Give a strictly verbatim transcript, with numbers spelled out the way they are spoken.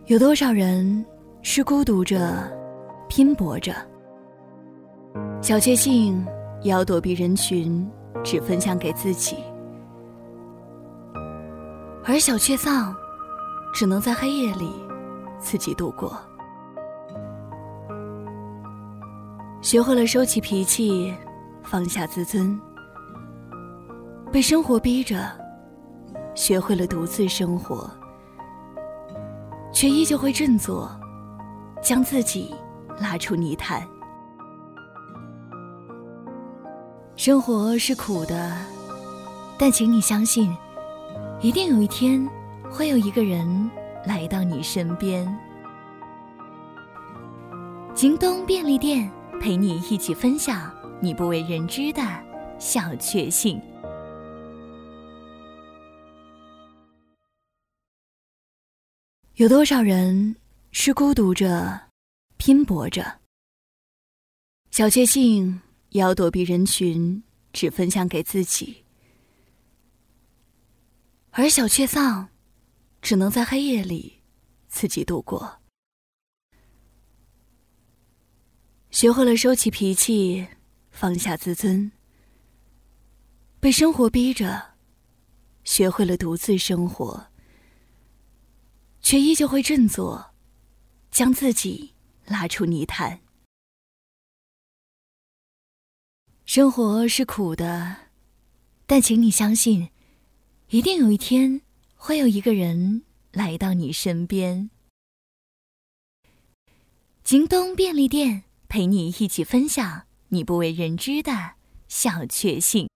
有多少人是孤独着拼搏着，小确幸也要躲避人群，只分享给自己，而小确丧只能在黑夜里自己度过。学会了收起脾气，放下自尊，被生活逼着学会了独自生活，却依旧会振作，将自己拉出泥潭。生活是苦的，但请你相信，一定有一天会有一个人来到你身边。京东便利店陪你一起分享你不为人知的小确幸。有多少人是孤独着拼搏着，小确幸也要躲避人群，只分享给自己，而小确丧只能在黑夜里自己度过。学会了收起脾气，放下自尊，被生活逼着学会了独自生活，却依旧会振作，将自己拉出泥潭。生活是苦的，但请你相信，一定有一天会有一个人来到你身边。京东便利店陪你一起分享你不为人知的小确幸。